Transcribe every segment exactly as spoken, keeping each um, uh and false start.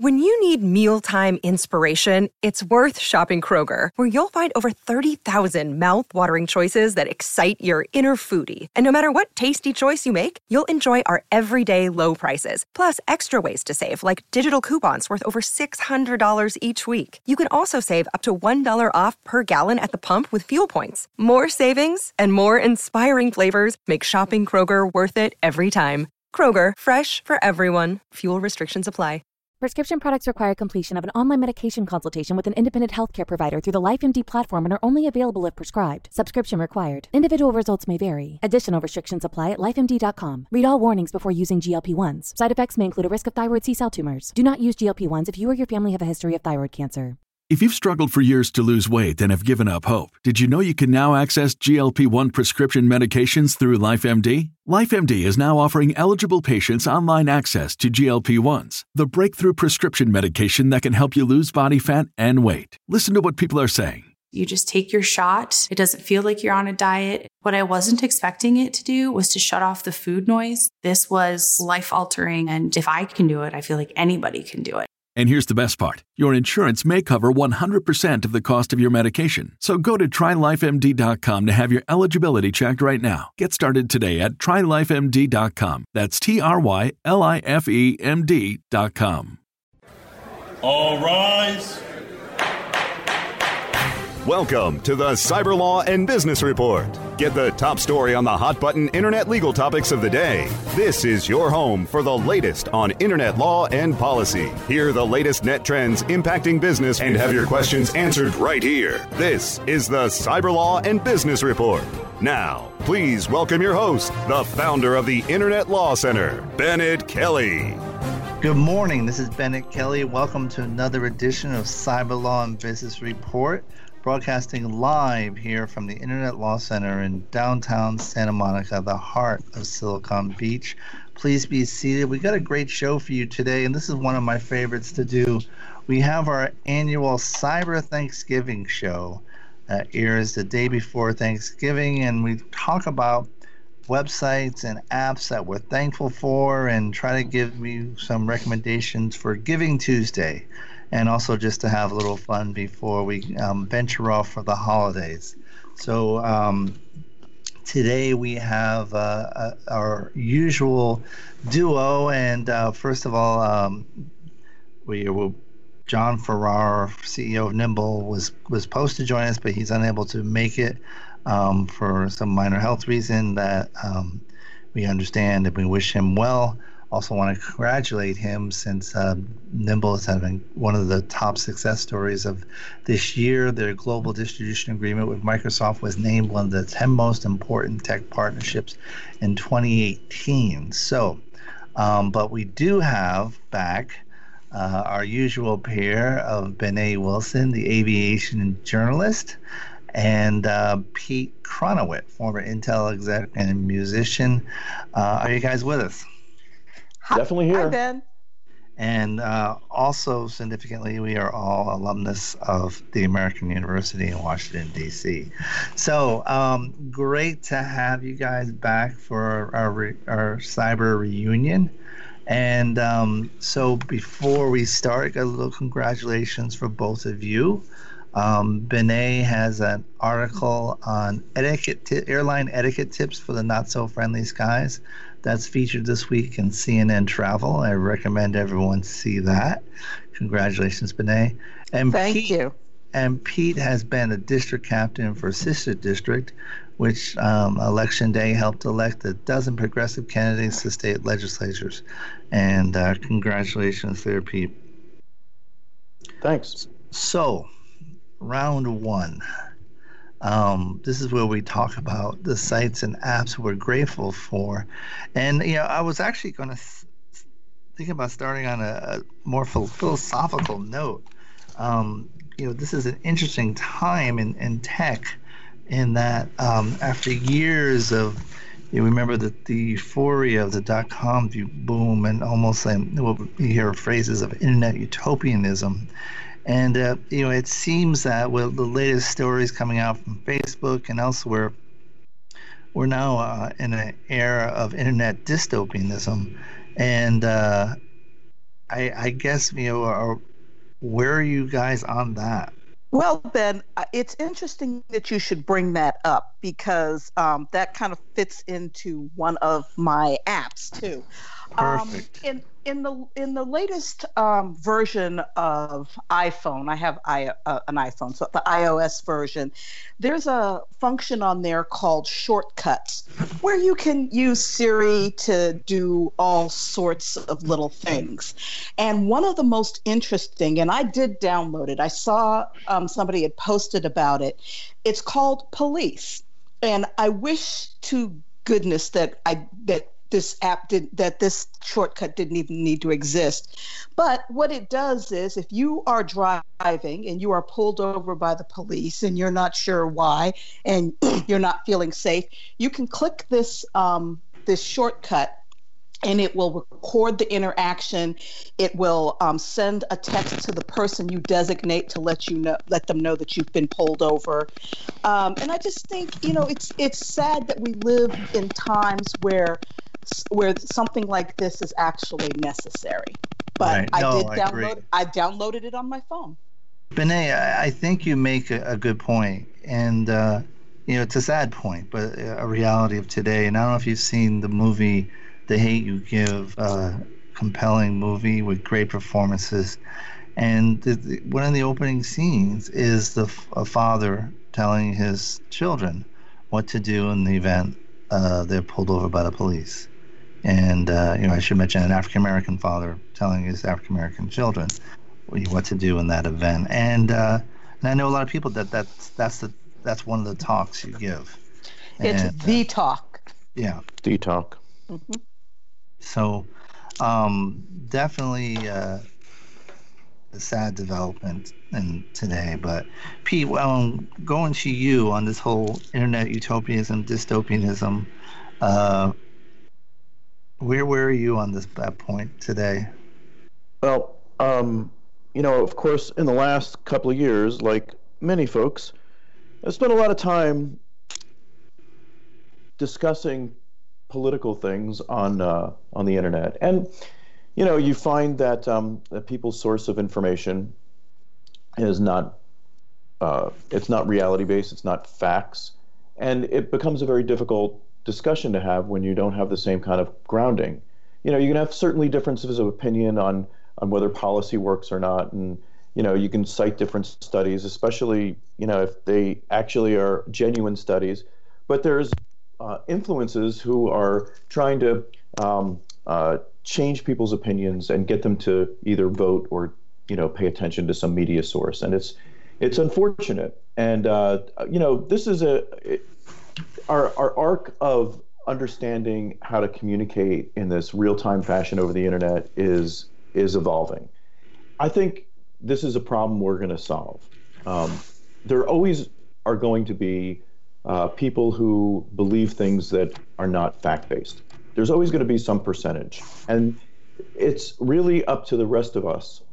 When you need mealtime inspiration, it's worth shopping Kroger, where you'll find over thirty thousand mouth-watering choices that excite your inner foodie. And no matter what tasty choice you make, you'll enjoy our everyday low prices, plus extra ways to save, like digital coupons worth over six hundred dollars each week. You can also save up to one dollar off per gallon at the pump with fuel points. More savings and more inspiring flavors make shopping Kroger worth it every time. Kroger, fresh for everyone. Fuel restrictions apply. Prescription products require completion of an online medication consultation with an independent healthcare provider through the LifeMD platform and are only available if prescribed. Subscription required. Individual results may vary. Additional restrictions apply at life M D dot com. Read all warnings before using G L P ones. Side effects may include a risk of thyroid C-cell tumors. Do not use G L P ones if you or your family have a history of thyroid cancer. If you've struggled for years to lose weight and have given up hope, did you know you can now access G L P one prescription medications through LifeMD? LifeMD is now offering eligible patients online access to G L P ones, the breakthrough prescription medication that can help you lose body fat and weight. Listen to what people are saying. You just take your shot. It doesn't feel like you're on a diet. What I wasn't expecting it to do was to shut off the food noise. This was life-altering, and if I can do it, I feel like anybody can do it. And here's the best part. Your insurance may cover one hundred percent of the cost of your medication. So go to try life M D dot com to have your eligibility checked right now. Get started today at try life M D dot com. That's T R Y L I F E M D dot com. All rise. Welcome to the Cyber Law and Business Report. Get the top story on the hot button internet legal topics of the day. This is your home for the latest on internet law and policy. Hear the latest net trends impacting business and have your questions answered right here. This is the Cyber Law and Business Report. Now, please welcome your host, the founder of the Internet Law Center, Bennett Kelly. Good morning. This is Bennett Kelly. Welcome to another edition of Cyber Law and Business Report. Broadcasting live here from the Internet Law Center in downtown Santa Monica, the heart of Silicon Beach. Please be seated. We got a great show for you today, and this is one of my favorites to do. We have our annual Cyber Thanksgiving show that airs the day before Thanksgiving, and we talk about websites and apps that we're thankful for and try to give you some recommendations for Giving Tuesday, and also just to have a little fun before we um, venture off for the holidays. So um, today we have uh, uh, our usual duo, and uh, first of all, um, we will. John Farrar, C E O of Nimble, was was supposed to join us, but he's unable to make it um, for some minor health reason that um, we understand, and we wish him well. Also want to congratulate him, since uh, Nimble is having one of the top success stories of this year. Their global distribution agreement with Microsoft was named one of the ten most important tech partnerships in twenty eighteen. So, um, but we do have back uh, our usual pair of Benet Wilson, the aviation journalist, and uh, Pete Kronowit, former Intel exec and musician. Uh, are you guys with us? Definitely here. Hi, Ben. And uh, also, significantly, we are all alumnus of the American University in Washington, D C So um, great to have you guys back for our, re- our cyber reunion. And um, so before we start, got a little congratulations for both of you. Um, Benet has an article on etiquette t- airline etiquette tips for the not-so-friendly skies. That's featured this week in C N N Travel. I recommend everyone see that. Congratulations, Benet. And Thank Pete, you. And Pete has been a district captain for Sister District, which um, election day helped elect a dozen progressive candidates to state legislatures. And uh, congratulations there, Pete. Thanks. So, round one. Um, this is where we talk about the sites and apps we're grateful for. And, you know, I was actually going to th- think about starting on a, a more philosophical note. Um, you know, this is an interesting time in, in tech, in that um, after years of, you remember the, the euphoria of the dot-com boom, and almost like what we hear phrases of internet utopianism. And, uh, you know, it seems that with the latest stories coming out from Facebook and elsewhere, we're now uh, in an era of internet dystopianism. And uh, I, I guess, you know, are, where are you guys on that? Well, Ben, it's interesting that you should bring that up because um, that kind of fits into one of my apps too. Perfect. Um, in in the in the latest um, version of iPhone, I have I, uh, an iPhone, so the iOS version. There's a function on there called Shortcuts, where you can use Siri to do all sorts of little things. And one of the most interesting, and I did download it. I saw um, somebody had posted about it. It's called Police, and I wish to goodness that I that. this app did that this shortcut didn't even need to exist. But what it does is if you are driving and you are pulled over by the police and you're not sure why and you're not feeling safe, you can click this um, this shortcut and it will record the interaction. It will um, send a text to the person you designate to let you know, let them know that you've been pulled over. Um, and I just think, you know, it's it's sad that we live in times where where something like this is actually necessary. But Right. I No, did I download. agree. I downloaded it on my phone. Benet, I I think you make a, a good point, and uh, you know it's a sad point, but a reality of today. And I don't know if you've seen the movie "The Hate You Give," uh, compelling movie with great performances. And the, the, one of the opening scenes is the f- a father telling his children what to do in the event uh, they're pulled over by the police. And uh, you know, I should mention an African American father telling his African American children what to do in that event. And uh, and I know a lot of people that that's that's the that's one of the talks you give. It's And, the uh, talk. yeah. D-Talk. Mhm. So um, definitely uh, a sad development in today. But Pete, well, going to you on this whole internet utopianism, dystopianism, uh, where where are you on this that point today? Well, um, you know, of course, in the last couple of years, like many folks, I've spent a lot of time discussing political things on uh, on the internet, and you know, you find that um, that people's source of information is not uh, it's not reality based, it's not facts, and it becomes a very difficult discussion to have when you don't have the same kind of grounding. You know, you can have certainly differences of opinion on on whether policy works or not, and you know, you can cite different studies, especially you know if they actually are genuine studies. But there's uh, influences who are trying to um, uh, change people's opinions and get them to either vote or you know pay attention to some media source, and it's it's unfortunate. And uh, you know, this is a it, our our arc of understanding how to communicate in this real-time fashion over the internet is is evolving. I think this is a problem we're going to solve. Um, there always are going to be uh, people who believe things that are not fact-based. There's always going to be some percentage, and it's really up to the rest of us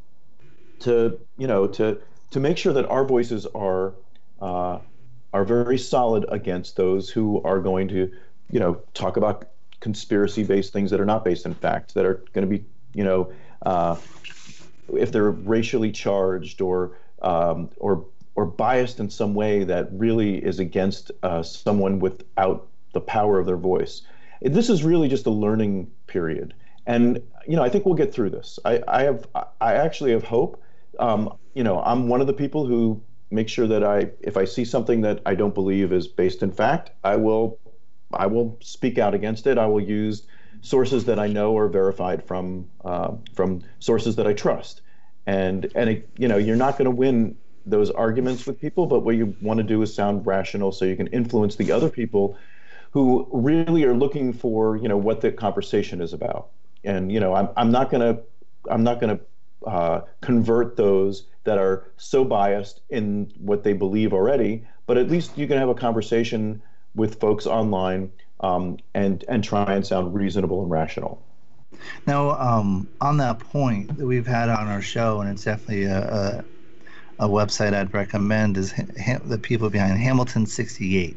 to you know to to make sure that our voices are uh, are very solid against those who are going to you know talk about conspiracy-based things that are not based in fact, that are going to be you know uh, if they're racially charged or um, or or biased in some way that really is against uh, someone without the power of their voice. This is really just a learning period, and you know I think we'll get through this. I, I have I actually have hope. Um, you know I'm one of the people who make sure that I if I see something that I don't believe is based in fact, I will I will speak out against it. I will use sources that I know are verified from uh, from sources that I trust. And and it, you know you're not going to win those arguments with people, but what you want to do is sound rational so you can influence the other people who really are looking for you know what the conversation is about. And you know I'm I'm not going to I'm not going to uh, convert those that are so biased in what they believe already, but at least you can have a conversation with folks online um, and and try and sound reasonable and rational. Now, um, on that point that we've had on our show, and it's definitely a, a, a website I'd recommend, is ha- the people behind Hamilton sixty-eight.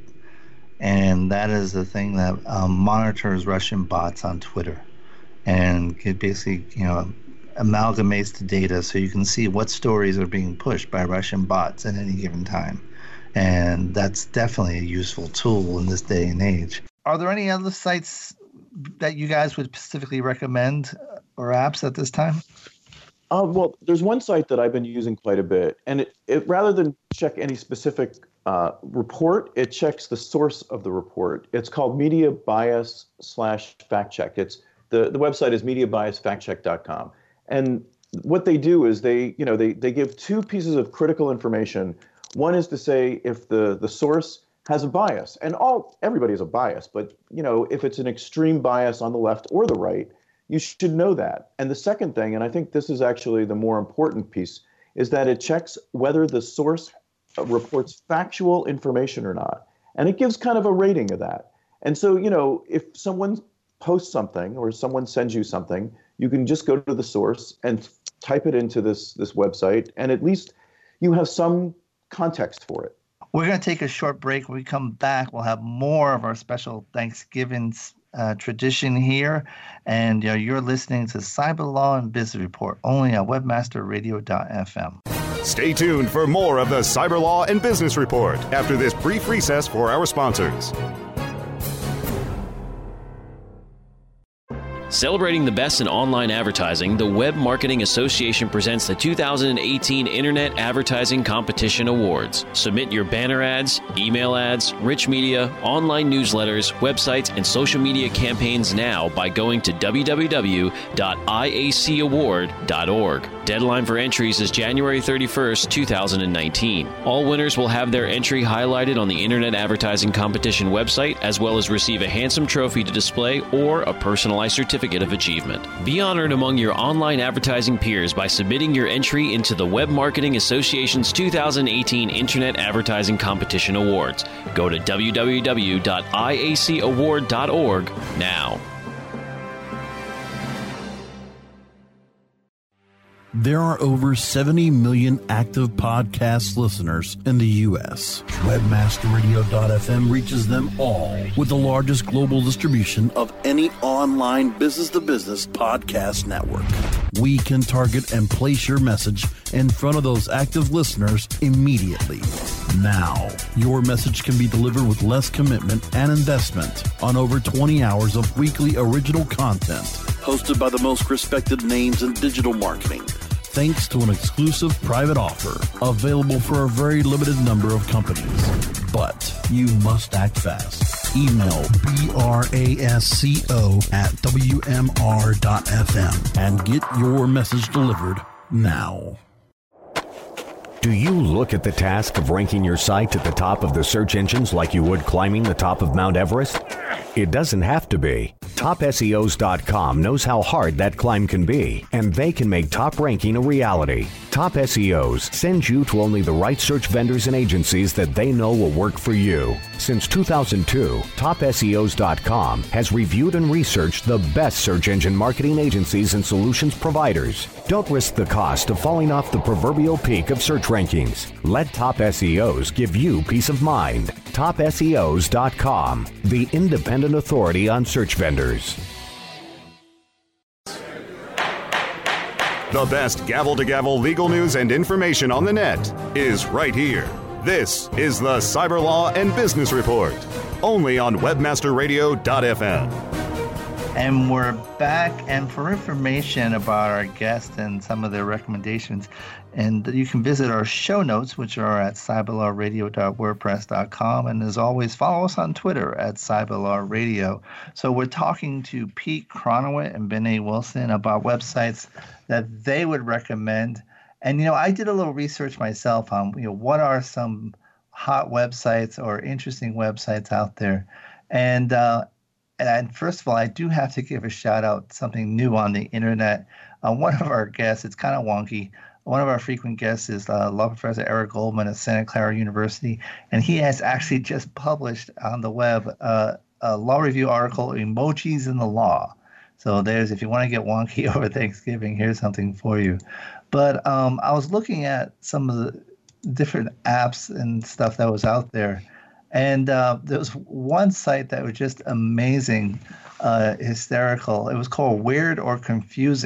And that is the thing that um, monitors Russian bots on Twitter and could basically, you know, amalgamates the data so you can see what stories are being pushed by Russian bots at any given time. And that's definitely a useful tool in this day and age. Are there any other sites that you guys would specifically recommend or apps at this time? Uh, well, there's one site that I've been using quite a bit, and it, it rather than check any specific uh, report, it checks the source of the report. It's called Media Bias slash Fact Check. It's the, the website is media bias fact check dot com. And what they do is they, you know, they they give two pieces of critical information. One is to say if the, the source has a bias, and all everybody has a bias, but you know, if it's an extreme bias on the left or the right, you should know that. And the second thing, and I think this is actually the more important piece, is that it checks whether the source reports factual information or not. And it gives kind of a rating of that. And so, you know, if someone posts something or someone sends you something, you can just go to the source and type it into this, this website, and at least you have some context for it. We're going to take a short break. When we come back, we'll have more of our special Thanksgiving uh, tradition here. And uh, you're listening to Cyber Law and Business Report, only on webmaster radio dot f m. Stay tuned for more of the Cyber Law and Business Report after this brief recess for our sponsors. Celebrating the best in online advertising, the Web Marketing Association presents the two thousand eighteen Internet Advertising Competition Awards. Submit your banner ads, email ads, rich media, online newsletters, websites, and social media campaigns now by going to w w w dot i a c award dot org. Deadline for entries is January thirty-first, two thousand nineteen. All winners will have their entry highlighted on the Internet Advertising Competition website, as well as receive a handsome trophy to display or a personalized certificate of achievement. Be honored among your online advertising peers by submitting your entry into the Web Marketing Association's two thousand eighteen Internet Advertising Competition Awards. Go to w w w dot i a c award dot org now. There are over seventy million active podcast listeners in the U S webmaster radio dot f m reaches them all with the largest global distribution of any online business-to-business podcast network. We can target and place your message in front of those active listeners immediately. Now, your message can be delivered with less commitment and investment on over twenty hours of weekly original content hosted by the most respected names in digital marketing, thanks to an exclusive private offer available for a very limited number of companies. But you must act fast. Email brasco at w m r dot f m and get your message delivered now. Do you look at the task of ranking your site at the top of the search engines like you would climbing the top of Mount Everest? It doesn't have to be. top S E Os dot com knows how hard that climb can be, and they can make top ranking a reality. Top S E Os sends you to only the right search vendors and agencies that they know will work for you. Since two thousand two, top S E Os dot com has reviewed and researched the best search engine marketing agencies and solutions providers. Don't risk the cost of falling off the proverbial peak of search rankings. Let Top S E Os give you peace of mind. top S E Os dot com, the independent authority on search vendors. The best gavel-to-gavel legal news and information on the net is right here. This is the Cyber Law and Business Report, only on webmaster radio dot f m. And we're back, and for information about our guests and some of their recommendations, and you can visit our show notes, which are at cyber law radio dot wordpress dot com. And as always, follow us on Twitter at CyberLawRadio. So we're talking to Pete Cronowit and Benet Wilson about websites that they would recommend. And, you know, I did a little research myself on, you know, what are some hot websites or interesting websites out there. And, uh, And first of all, I do have to give a shout out something new on the internet. Uh, one of our guests, it's kind of wonky. One of our frequent guests is uh, law professor Eric Goldman at Santa Clara University, and he has actually just published on the web uh, a law review article, Emojis in the Law. So there's, if you want to get wonky over Thanksgiving, here's something for you. But um, I was looking at some of the different apps and stuff that was out there. And uh, there was one site that was just amazing, uh, hysterical. It was called Weird or Confusing.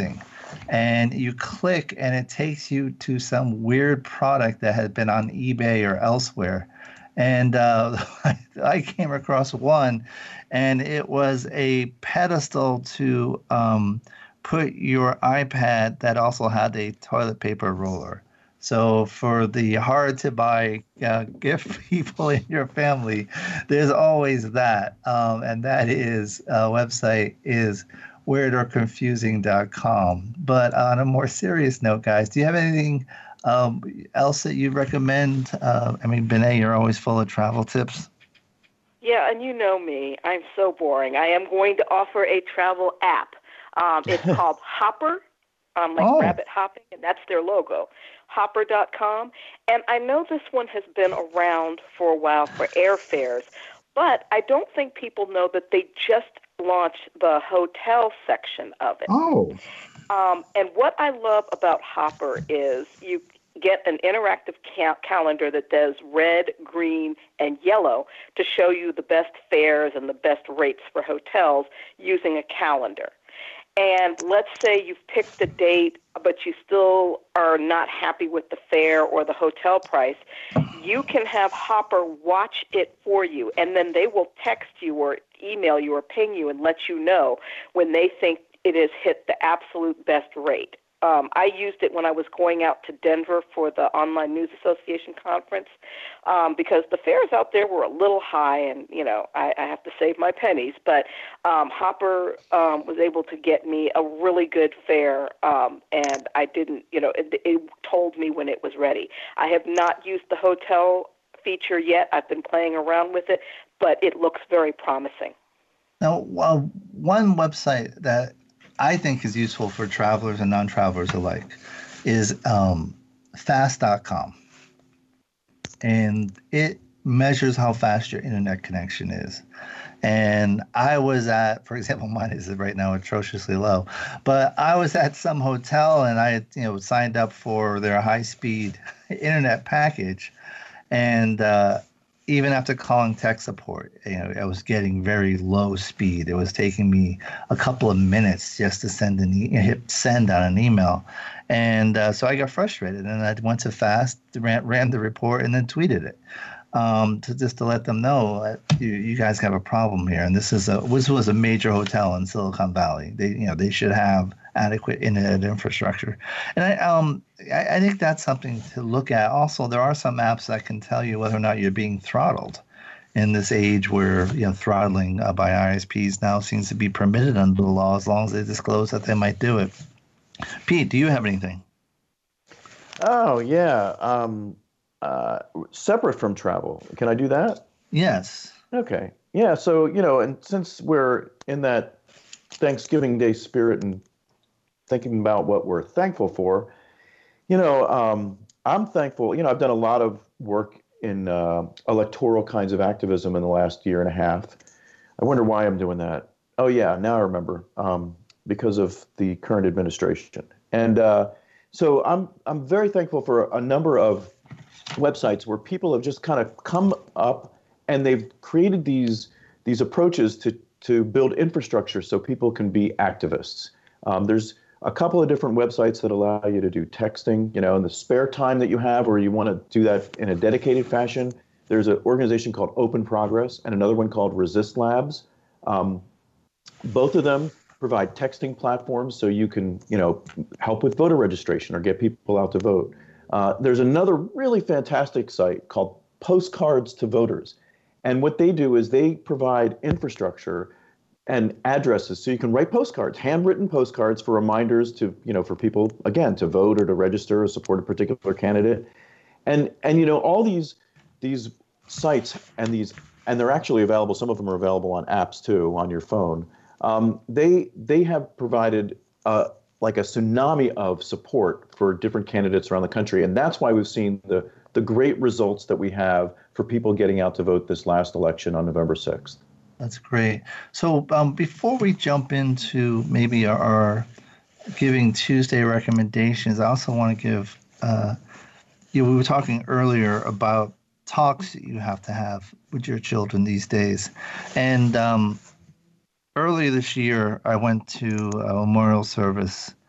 and you click, and it takes you to some weird product that had been on eBay or elsewhere. And uh, I came across one, and it was a pedestal to um, put your iPad that also had a toilet paper roller. So for the hard-to-buy uh, gift people in your family, there's always that. Um, and that is, uh, website is weird or confusing dot com. But on a more serious note, guys, do you have anything um, else that you recommend? Uh, I mean, Benet, you're always full of travel tips. Yeah, and you know me. I'm so boring. I am going to offer a travel app. Um, it's called Hopper, um, like oh. rabbit hopping, and that's their logo. Hopper dot com. And I know this one has been around for a while for airfares, but I don't think people know that they just launched the hotel section of it. Oh. Um, and what I love about Hopper is you get an interactive ca- calendar that does red, green, and yellow to show you the best fares and the best rates for hotels using a calendar. And let's say you've picked a date, but you still are not happy with the fare or the hotel price, you can have Hopper watch it for you, and then they will text you or email you or ping you and let you know when they think it has hit the absolute best rate. Um, I used it when I was going out to Denver for the Online News Association conference um, because the fares out there were a little high, and, you know, I, I have to save my pennies. But um, Hopper um, was able to get me a really good fare, um, and I didn't, you know, it, it told me when it was ready. I have not used the hotel feature yet. I've been playing around with it, but it looks very promising. Now, uh, one website that I think is useful for travelers and non-travelers alike is um, fast dot com. And it measures how fast your internet connection is. And I was at, for example, mine is right now atrociously low, but I was at some hotel and I had, you know, signed up for their high-speed internet package. And uh, even after calling tech support, you know, I was getting very low speed. It was taking me a couple of minutes just to send an e- hit send on an email. And uh, so I got frustrated, and I went to Fast, ran, ran the report, and then tweeted it um, to just to let them know that you, you guys have a problem here. And this is a this was a major hotel in Silicon Valley. They you know they should have adequate internet infrastructure. And I um I, I think that's something to look at. Also, there are some apps that can tell you whether or not you're being throttled in this age where, you know, throttling uh, by I S Ps now seems to be permitted under the law as long as they disclose that they might do it. Pete, do you have anything? Oh, yeah. Um, uh, separate from travel. Can I do that? Yes. Okay. Yeah. So, you know, and since we're in that Thanksgiving Day spirit and thinking about what we're thankful for, you know, um, I'm thankful. You know, I've done a lot of work in uh, electoral kinds of activism in the last year and a half. I wonder why I'm doing that. Oh, yeah, now I remember, um, because of the current administration. And uh, so I'm I'm very thankful for a number of websites where people have just kind of come up and they've created these these approaches to to build infrastructure so people can be activists. Um, there's a couple of different websites that allow you to do texting, you know, in the spare time that you have, or you want to do that in a dedicated fashion. There's an organization called Open Progress and another one called Resist Labs. Um, both of them provide texting platforms so you can, you know, help with voter registration or get people out to vote. Uh, there's another really fantastic site called Postcards to Voters. And what they do is they provide infrastructure and addresses so you can write postcards, handwritten postcards for reminders to, you know, for people, again, to vote or to register or support a particular candidate. And, and you know, all these these sites and these, and they're actually available, some of them are available on apps too, on your phone. Um, they they have provided uh, like a tsunami of support for different candidates around the country. And that's why we've seen the, the great results that we have for people getting out to vote this last election on November sixth. That's great. So um, before we jump into maybe our, our Giving Tuesday recommendations, I also want to give, uh, you know, we were talking earlier about talks that you have to have with your children these days. And um, earlier this year, I went to a memorial service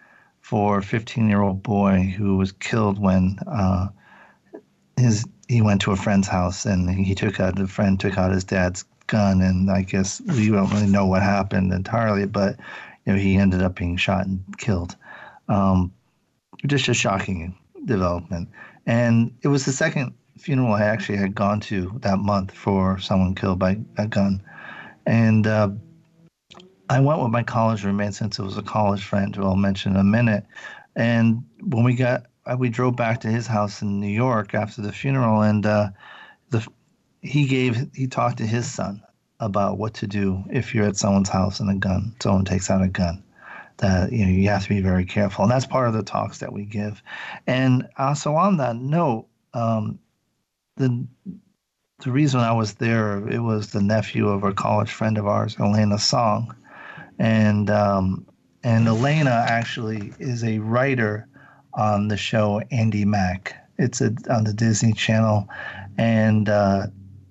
for a fifteen-year-old boy who was killed when uh, his he went to a friend's house and he took out the friend took out his dad's gun, and I guess we don't really know what happened entirely, but you know he ended up being shot and killed. Um, just a shocking development, and it was the second funeral I actually had gone to that month for someone killed by a gun, and uh, I went with my college roommate since it was a college friend who I'll mention in a minute, and when we got we drove back to his house in New York after the funeral, and uh, the he gave he talked to his son about what to do if you're at someone's house and a gun someone takes out a gun, that you know you have to be very careful, and that's part of the talks that we give. And also on that note, um, the the reason I was there, it was the nephew of a college friend of ours, Elena Song, and um, and Elena actually is a writer on the show Andy Mack. It's a, on the Disney Channel, and uh,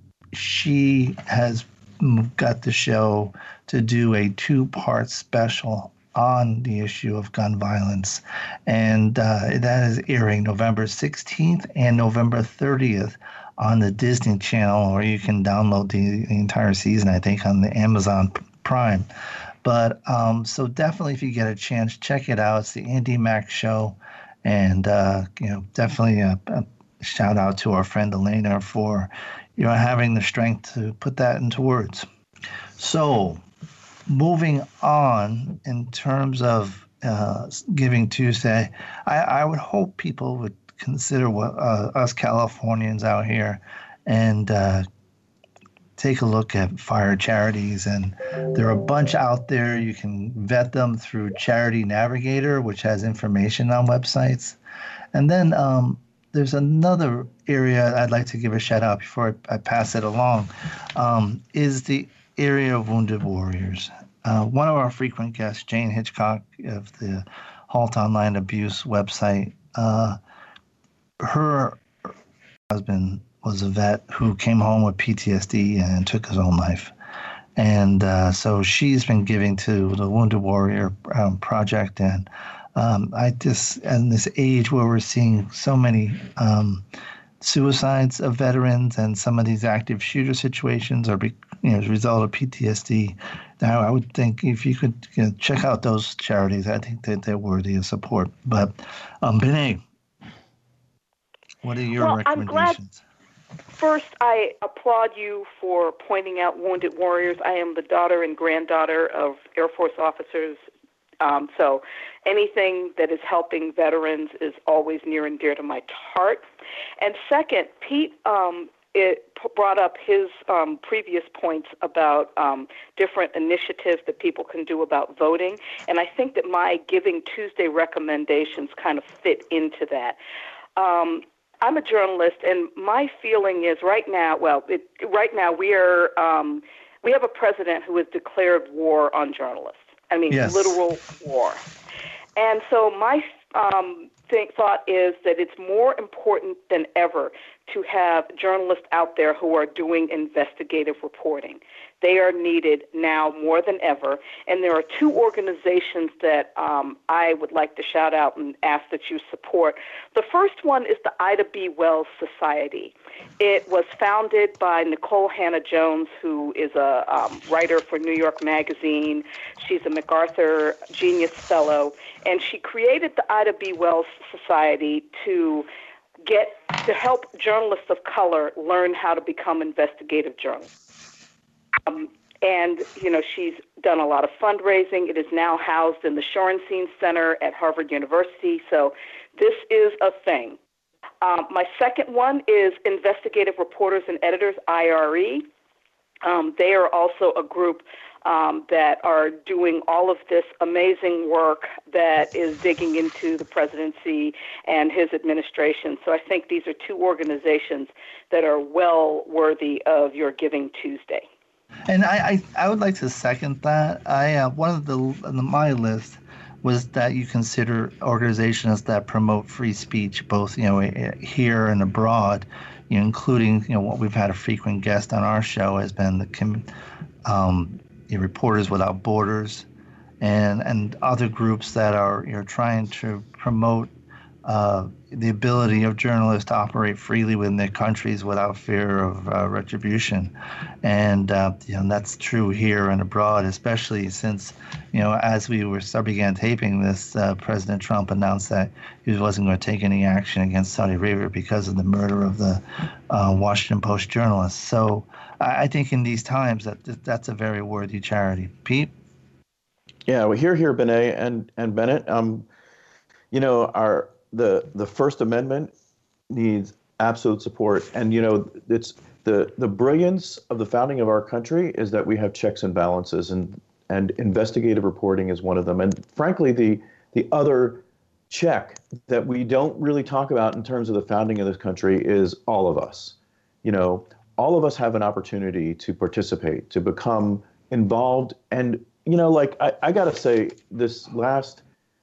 she has got the show to do a two-part special on the issue of gun violence, and uh, that is airing November sixteenth and November thirtieth on the Disney Channel, or you can download the, the entire season, I think, on the Amazon Prime. But um, so definitely, if you get a chance, check it out. It's the Andy Mack Show. And, uh, you know, definitely a, a shout out to our friend Elena for, you know, having the strength to put that into words. So moving on in terms of uh, Giving Tuesday, I, I would hope people would consider what uh, us Californians out here and uh, take a look at fire charities. And there are a bunch out there. You can vet them through Charity Navigator, which has information on websites. And then um, there's another area I'd like to give a shout out before I, I pass it along, um, is the area of Wounded Warriors. Uh, one of our frequent guests, Jane Hitchcock of the Halt Online Abuse website, uh, her husband was a vet who came home with P T S D and took his own life. And uh, so she's been giving to the Wounded Warrior um, Project. And um, I just, in this age where we're seeing so many um, suicides of veterans and some of these active shooter situations are, you know, as a result of P T S D, now I would think if you could you know, check out those charities, I think that they're worthy of support. But um, Benet, what are your well, recommendations? First, I applaud you for pointing out Wounded Warriors. I am the daughter and granddaughter of Air Force officers, um, so anything that is helping veterans is always near and dear to my heart. And second, Pete um, it brought up his um, previous points about um, different initiatives that people can do about voting, and I think that my Giving Tuesday recommendations kind of fit into that. Um, I'm a journalist, and my feeling is right now, well, it, right now we are, um, we have a president who has declared war on journalists. I mean, yes. Literal war. And so my um, think, thought is that it's more important than ever to have journalists out there who are doing investigative reporting. They are needed now more than ever. And there are two organizations that um, I would like to shout out and ask that you support. The first one is the Ida B. Wells Society. It was founded by Nicole Hannah-Jones, who is a um, writer for New York Magazine. She's a MacArthur Genius Fellow. And she created the Ida B. Wells Society to get to help journalists of color learn how to become investigative journalists. Um, and, you know, she's done a lot of fundraising. It is now housed in the Shorenstein Center at Harvard University. So this is a thing. Um, my second one is Investigative Reporters and Editors, I R E. Um, they are also a group um, that are doing all of this amazing work that is digging into the presidency and his administration. So I think these are two organizations that are well worthy of your Giving Tuesday. And I, I, I would like to second that. I uh, one of the on my list was that you consider organizations that promote free speech, both you know here and abroad, you know, including you know what we've had a frequent guest on our show has been the um, the Reporters Without Borders, and and other groups that are you're trying to promote uh, the ability of journalists to operate freely within their countries without fear of uh, retribution. And uh, you know, that's true here and abroad, especially since, you know, as we were start began taping this, uh, President Trump announced that he wasn't going to take any action against Saudi Arabia because of the murder of the uh, Washington Post journalist. So I, I think in these times that that's a very worthy charity. Pete? Yeah, well, here, here, Benet and and Bennett. Um, you know, our the the First Amendment needs absolute support, and you know, it's the the brilliance of the founding of our country is that we have checks and balances, and and investigative reporting is one of them. And frankly, the the other check that we don't really talk about in terms of the founding of this country is all of us. You know, all of us have an opportunity to participate, to become involved, and you know, like I, I got to say, this last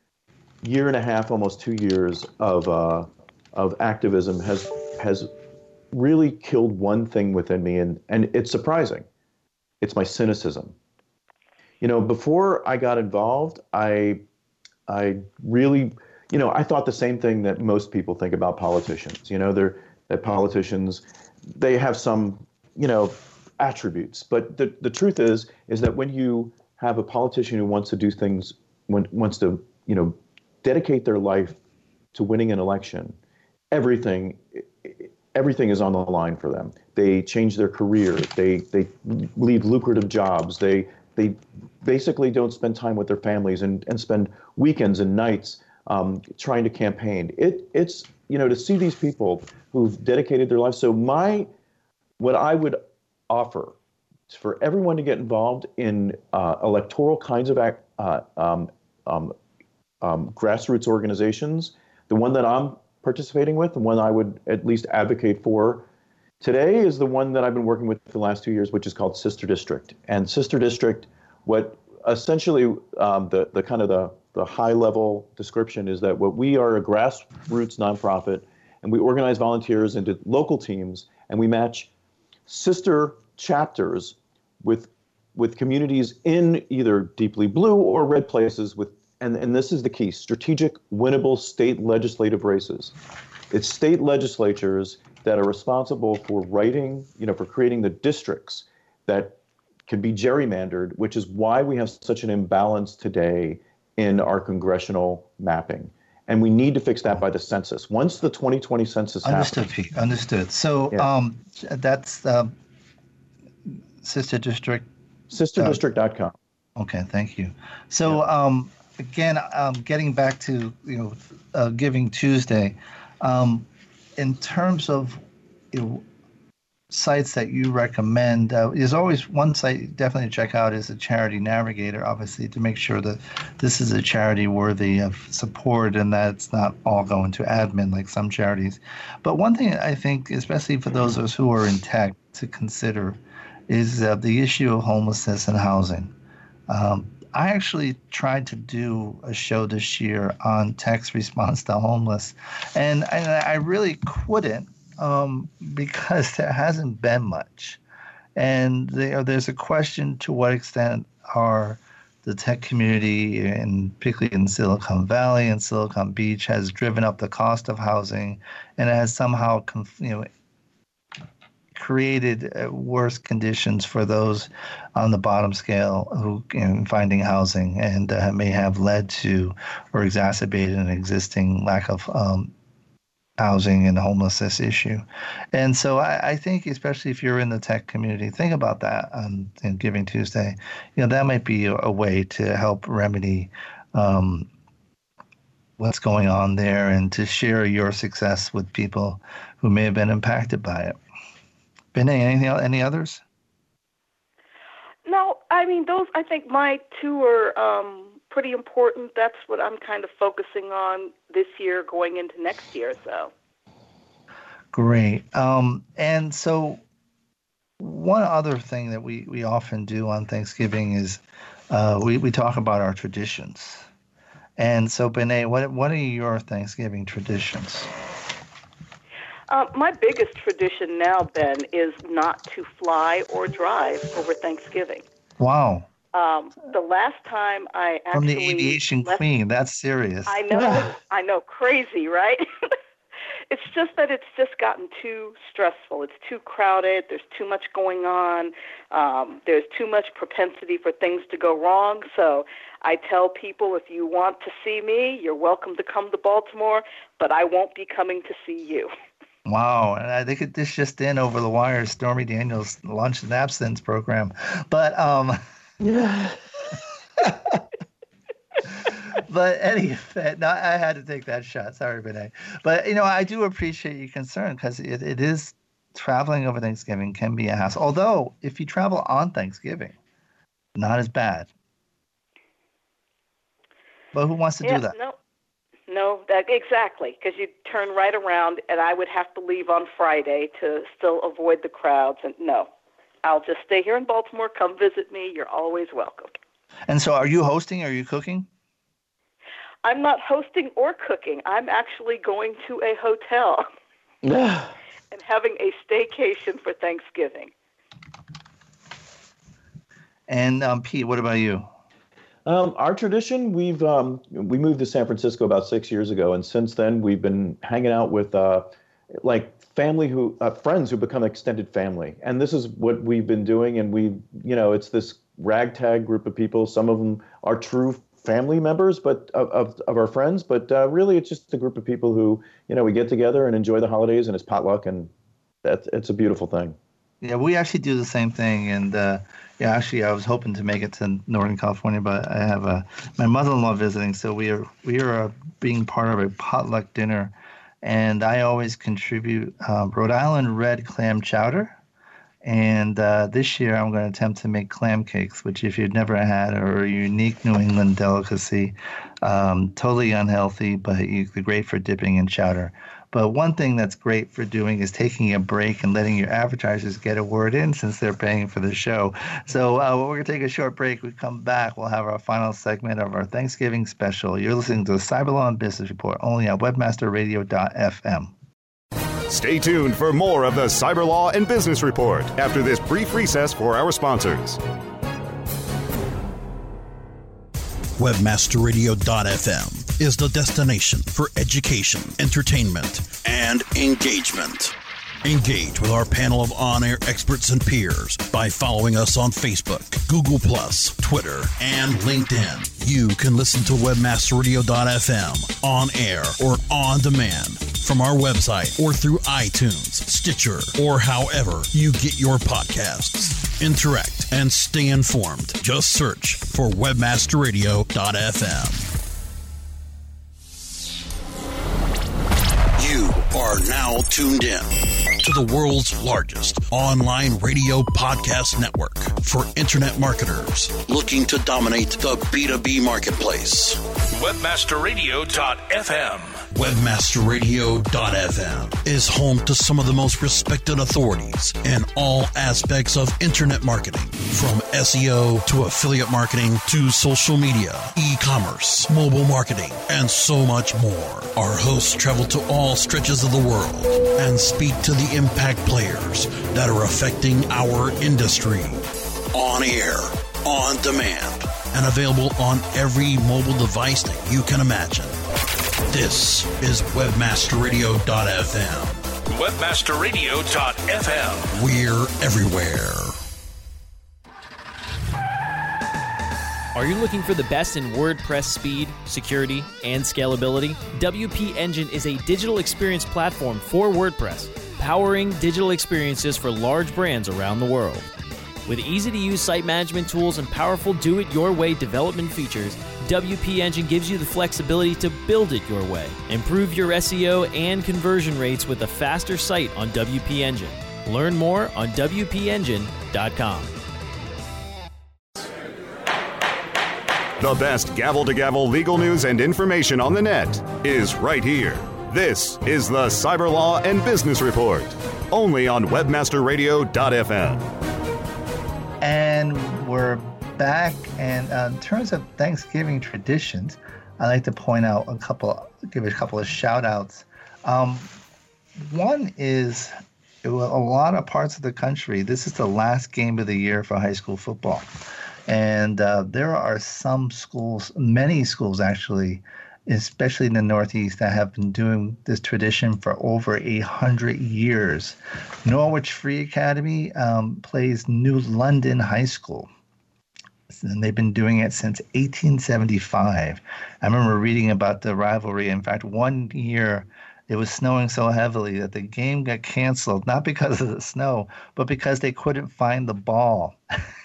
year and a half, almost two years of uh, of activism has has really killed one thing within me, and and it's surprising. It's my cynicism. You know, before I got involved, I I really, you know, I thought the same thing that most people think about politicians. You know, they're that politicians, they have some, you know, attributes, but the the truth is is that when you have a politician who wants to do things, when, wants to, you know, dedicate their life to winning an election, everything, everything is on the line for them. They change their career. They they leave lucrative jobs. They they basically don't spend time with their families and, and spend weekends and nights um, trying to campaign. It it's you know to see these people who've dedicated their lives. So my what I would offer for everyone to get involved in uh, electoral kinds of act, uh, um, um, um, grassroots organizations. The one that I'm participating with, the one I would at least advocate for today, is the one that I've been working with for the last two years, which is called Sister District. And Sister District, what essentially um, the the kind of the the high level description is that what we are a grassroots nonprofit, and we organize volunteers into local teams, and we match sister chapters with with communities in either deeply blue or red places with, and, and this is the key, strategic, winnable state legislative races. It's state legislatures that are responsible for writing, you know, for creating the districts that can be gerrymandered, which is why we have such an imbalance today in our congressional mapping. And we need to fix that by the census. Once the twenty twenty census Understood, happens. Pete. Understood. So Yeah. um, that's uh, Sister District. sister district dot com. Okay, thank you. So um, again, um, getting back to you know uh, Giving Tuesday, um, in terms of you know, sites that you recommend, uh, there's always one site definitely to check out is the Charity Navigator, obviously, to make sure that this is a charity worthy of support and that it's not all going to admin like some charities. But one thing I think, especially for those of us who are in tech, to consider is uh, the issue of homelessness and housing. Um, I actually tried to do a show this year on tech's response to homeless, and, and I really couldn't um, because there hasn't been much. And there, there's a question to what extent are the tech community, and particularly in Silicon Valley and Silicon Beach, has driven up the cost of housing, and it has somehow, you know, created uh, worse conditions for those on the bottom scale who you know, finding housing, and uh, may have led to or exacerbated an existing lack of um, housing and homelessness issue. And so I, I think, especially if you're in the tech community, think about that on, on Giving Tuesday. You know, that might be a, a way to help remedy um, what's going on there and to share your success with people who may have been impacted by it. Benet, anything else, any others? No, I mean, those, I think my two are um, pretty important. That's what I'm kind of focusing on this year going into next year. So. Great. Um, and so one other thing that we, we often do on Thanksgiving is uh, we, we talk about our traditions. And so, Benet, what, what are your Thanksgiving traditions? Uh, my biggest tradition now, Ben, is not to fly or drive over Thanksgiving. Wow. Um, the last time I actually From the aviation left, queen, that's serious. I know, I know, crazy, right? It's just that it's just gotten too stressful. It's too crowded. There's too much going on. Um, there's too much propensity for things to go wrong. So I tell people, if you want to see me, you're welcome to come to Baltimore, but I won't be coming to see you. Wow, and I think it, this just in over the wire, Stormy Daniels lunch and abstinence program. But um, yeah. But anyway, no, I had to take that shot. Sorry, Renee. But, you know, I do appreciate your concern because it, it is traveling over Thanksgiving can be a hassle. Although, if you travel on Thanksgiving, not as bad. But who wants to yeah, do that? No, no, that, exactly, because you turn right around and I would have to leave on Friday to still avoid the crowds. And no, I'll just stay here in Baltimore. Come visit me. You're always welcome. And so are you hosting? Are you cooking? I'm not hosting or cooking. I'm actually going to a hotel and having a staycation for Thanksgiving. And um, Pete, what about you? Um, our tradition, we've um, we moved to San Francisco about six years ago, and since then we've been hanging out with uh, like family who uh, friends who become extended family, and this is what we've been doing. And we, you know, it's this ragtag group of people. Some of them are true family members, but of, of, of our friends, but uh, really it's just a group of people who, you know, we get together and enjoy the holidays, and it's potluck, and that's, it's a beautiful thing. Yeah, we actually do the same thing. And uh, yeah, actually I was hoping to make it to Northern California, but I have a, my mother-in-law visiting. So we are, we are uh, being part of a potluck dinner, and I always contribute uh, Rhode Island red clam chowder. And uh, this year I'm going to attempt to make clam cakes, which if you've never had are a unique New England delicacy, um, totally unhealthy, but they're great for dipping in chowder. But one thing that's great for doing is taking a break and letting your advertisers get a word in since they're paying for the show. So uh, we're going to take a short break. We come back. We'll have our final segment of our Thanksgiving special. You're listening to the Cyber Law and Business Report only on webmaster radio dot f m. Stay tuned for more of the Cyber Law and Business Report after this brief recess for our sponsors. webmaster radio dot f m is the destination for education, entertainment, and engagement. Engage with our panel of on-air experts and peers by following us on Facebook, Google Plus, Twitter, and LinkedIn. You can listen to webmaster radio dot f m on air or on demand from our website or through iTunes, Stitcher, or however you get your podcasts. Interact and stay informed. Just search for webmaster radio dot f m. You are now tuned in to the world's largest online radio podcast network for internet marketers looking to dominate the B two B marketplace. webmaster radio dot f m. webmaster radio dot f m is home to some of the most respected authorities in all aspects of internet marketing, from S E O to affiliate marketing to social media, e-commerce, mobile marketing, and so much more. Our hosts travel to all stretches of the world and speak to the impact players that are affecting our industry. On air, on demand, and available on every mobile device that you can imagine. This is webmaster radio dot f m. webmaster radio dot f m. We're everywhere. Are you looking for the best in WordPress speed, security, and scalability? W P Engine is a digital experience platform for WordPress, powering digital experiences for large brands around the world. With easy-to-use site management tools and powerful do-it-your-way development features, W P Engine gives you the flexibility to build it your way. Improve your S E O and conversion rates with a faster site on W P Engine. Learn more on w p engine dot com. The best gavel-to-gavel legal news and information on the net is right here. This is the Cyber Law and Business Report, only on webmaster radio dot f m. And we're back. And uh, in terms of Thanksgiving traditions, I'd like to point out a couple, give a couple of shout outs. Um, one is a lot of parts of the country, this is the last game of the year for high school football. And uh, there are some schools, many schools actually, especially in the Northeast, that have been doing this tradition for over a hundred years. Norwich Free Academy um, plays New London High School. And they've been doing it since eighteen seventy-five. I remember reading about the rivalry. In fact, one year it was snowing so heavily that the game got canceled, not because of the snow, but because they couldn't find the ball.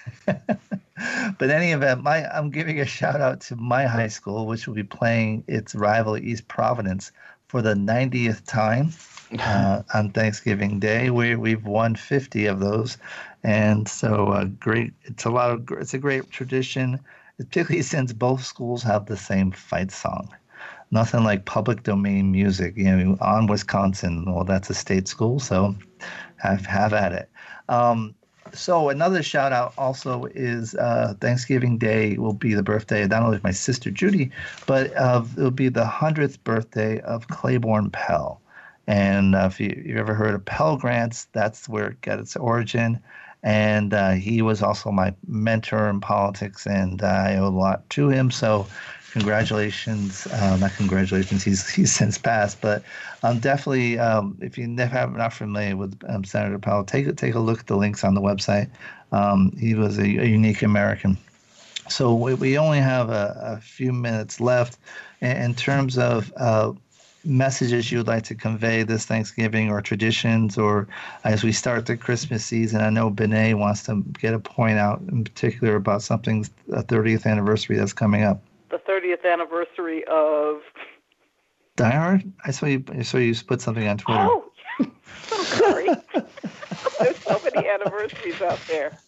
But in any event, my, I'm giving a shout out to my high school, which will be playing its rival East Providence for the ninetieth time uh, on Thanksgiving Day. We, we've won fifty of those. And so uh, great. It's a lot of, it's a great tradition, particularly since both schools have the same fight song. Nothing like public domain music, you know, on Wisconsin. Well, that's a state school, so have have at it. Um, so another shout out also is uh, Thanksgiving Day will be the birthday not only of my sister Judy, but uh, it'll be the hundredth birthday of Claiborne Pell. And uh, if you, you've ever heard of Pell Grants, that's where it got its origin. And uh, he was also my mentor in politics, and uh, I owe a lot to him. So congratulations, uh, not congratulations, he's he's since passed. But um, definitely, um, if you never have not familiar with um, Senator Powell, take, take a look at the links on the website. Um, he was a, a unique American. So we, we only have a, a few minutes left in, in terms of uh, messages you would like to convey this Thanksgiving, or traditions, or as we start the Christmas season. I know Benet wants to get a point out in particular about something, a thirtieth anniversary that's coming up. The thirtieth anniversary of Die Hard? I saw you I saw you put something on Twitter. Oh, so sorry. There's so many anniversaries out there.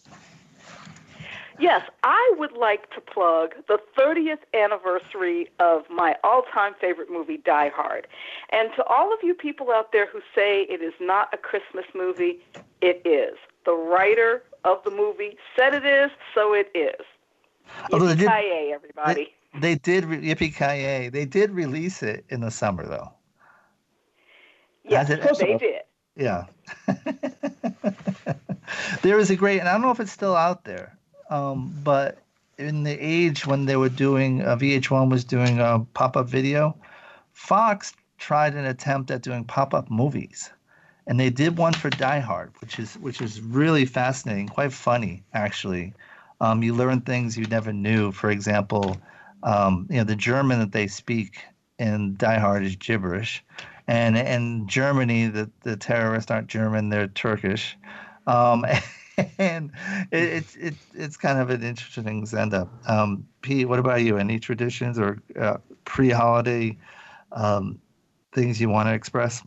Yes, I would like to plug the thirtieth anniversary of my all-time favorite movie, Die Hard. And to all of you people out there who say it is not a Christmas movie, it is. The writer of the movie said it is, so it is. Yippee-ki-yay, everybody. They, they did, yippee-ki-yay. They did release it in the summer, though. Yes, it, they did. Yeah. There was a great, and I don't know if it's still out there, Um, but in the age when they were doing, uh, V H one was doing a pop-up video, Fox tried an attempt at doing pop-up movies. And they did one for Die Hard, which is which is really fascinating, quite funny, actually. Um, you learn things you never knew. For example, um, you know, the German that they speak in Die Hard is gibberish. And in Germany, the, the terrorists aren't German, they're Turkish. Um, And it, it's it, it's kind of an interesting send-up. Um, Pete, what about you? Any traditions or uh, pre-holiday um, things you want to express?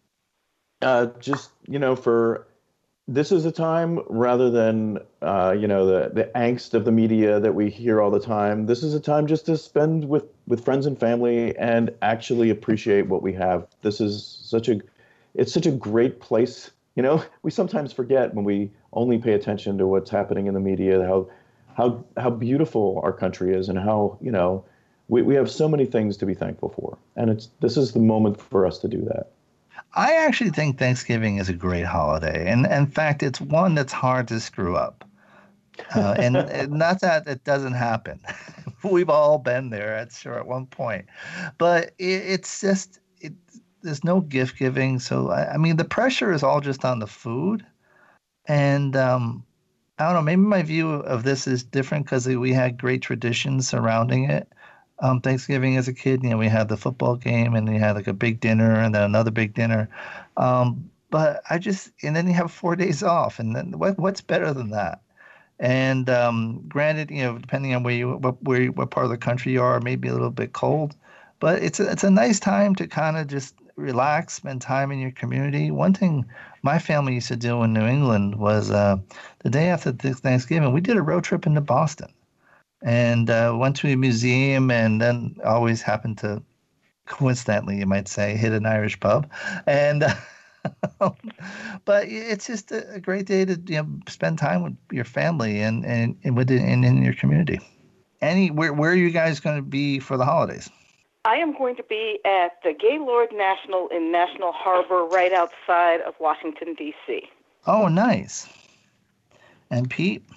Uh, just, you know, for this is a time rather than, uh, you know, the, the angst of the media that we hear all the time. This is a time just to spend with, with friends and family and actually appreciate what we have. This is such a, it's such a great place. You know, we sometimes forget when we only pay attention to what's happening in the media, how how how beautiful our country is, and how, you know, we, we have so many things to be thankful for. And it's this is the moment for us to do that. I actually think Thanksgiving is a great holiday. And in fact, it's one that's hard to screw up. Uh, and, and not that it doesn't happen. We've all been there, at sure, at one point. But it, it's just... It, there's no gift giving. So, I, I mean, the pressure is all just on the food. And um, I don't know, maybe my view of this is different because we had great traditions surrounding it. Um, Thanksgiving as a kid, you know, we had the football game and we had like a big dinner and then another big dinner. Um, but I just, and then you have four days off. And then what, what's better than that? And um, granted, you know, depending on where you, what, where, what part of the country you are, maybe a little bit cold. But it's a, it's a nice time to kind of just relax, spend time in your community. One thing my family used to do in New England was uh, the day after Thanksgiving, we did a road trip into Boston and uh, went to a museum, and then always happened to, coincidentally, you might say, hit an Irish pub. And uh, but it's just a great day to, you know, spend time with your family and and, and within and in your community. Any where where are you guys going to be for the holidays? I am going to be at the Gaylord National in National Harbor, right outside of Washington, D C. Oh, nice. And Pete?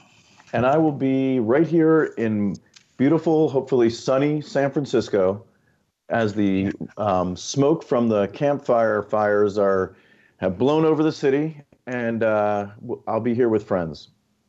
and I will be right here in beautiful, hopefully sunny San Francisco as the um, smoke from the campfire fires are have blown over the city, and uh, I'll be here with friends.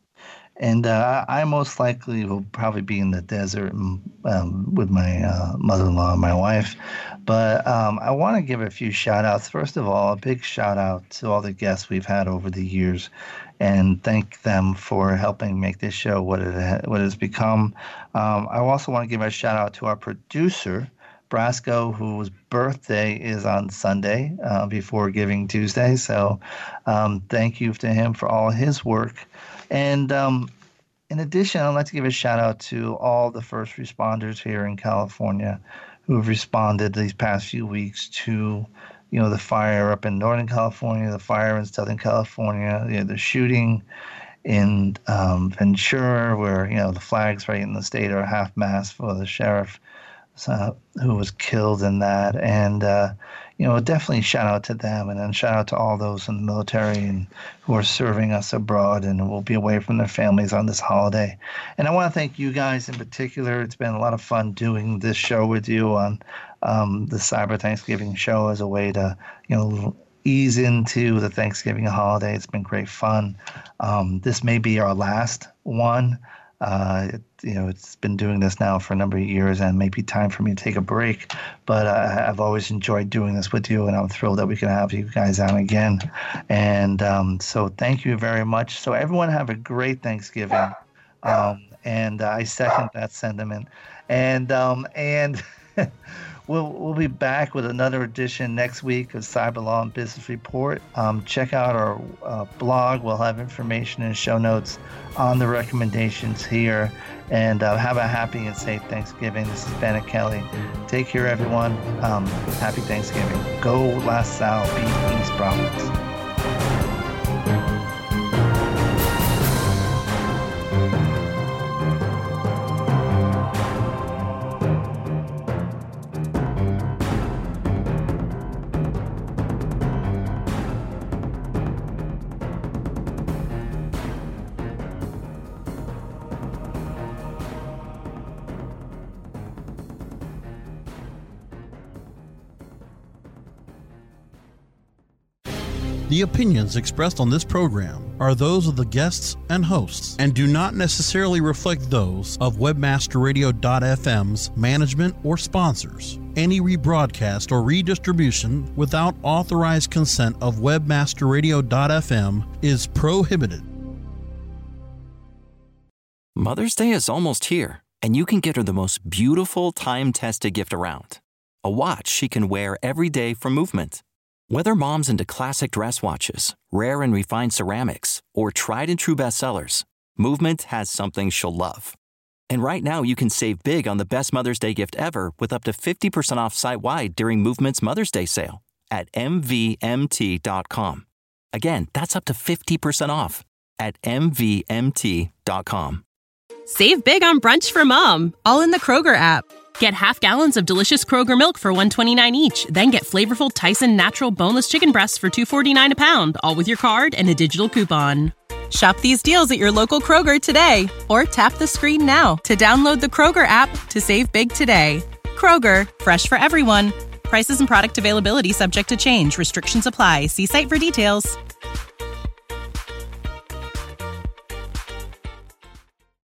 And uh, I most likely will probably be in the desert um, with my uh, mother-in-law and my wife. But um, I want to give a few shout-outs. First of all, a big shout-out to all the guests we've had over the years, and thank them for helping make this show what it ha- what it has become. Um, I also want to give a shout-out to our producer, Brasco, whose birthday is on Sunday uh, before Giving Tuesday. So um, thank you to him for all his work. And um, in addition, I'd like to give a shout out to all the first responders here in California who have responded these past few weeks to, you know, the fire up in Northern California, the fire in Southern California, you know, the shooting in um, Ventura, where, you know, the flags right in the state are half-mast for the sheriff uh, who was killed in that. And, uh, you know, definitely shout out to them, and then shout out to all those in the military and who are serving us abroad and will be away from their families on this holiday. And I want to thank you guys in particular. It's been a lot of fun doing this show with you on um, the Cyber Thanksgiving show as a way to, you know, ease into the Thanksgiving holiday. It's been great fun. Um, this may be our last one. Uh, it, you know, it's been doing this now for a number of years, and it may be time for me to take a break. But uh, I've always enjoyed doing this with you, and I'm thrilled that we can have you guys on again. And um, so thank you very much. So everyone have a great Thanksgiving. Um, and uh, I second that sentiment. And um, and we'll we'll be back with another edition next week of Cyber Law and Business Report. Um, check out our uh, blog. We'll have information and show notes on the recommendations here. And uh, have a happy and safe Thanksgiving. This is Bennett Kelly. Take care, everyone. Um, happy Thanksgiving. Go La Salle, beat East Providence. The opinions expressed on this program are those of the guests and hosts and do not necessarily reflect those of Webmaster Radio dot f m's management or sponsors. Any rebroadcast or redistribution without authorized consent of Webmaster Radio dot f m is prohibited. Mother's Day is almost here, and you can get her the most beautiful time-tested gift around. A watch she can wear every day from Movement. Whether mom's into classic dress watches, rare and refined ceramics, or tried and true bestsellers, Movement has something she'll love. And right now you can save big on the best Mother's Day gift ever with up to fifty percent off site-wide during Movement's Mother's Day sale at m v m t dot com. Again, that's up to fifty percent off at m v m t dot com. Save big on brunch for mom, all in the Kroger app. Get half gallons of delicious Kroger milk for one dollar and twenty-nine cents each. Then get flavorful Tyson natural boneless chicken breasts for two dollars and forty-nine cents a pound, all with your card and a digital coupon. Shop these deals at your local Kroger today, or tap the screen now to download the Kroger app to save big today. Kroger, fresh for everyone. Prices and product availability subject to change. Restrictions apply. See site for details.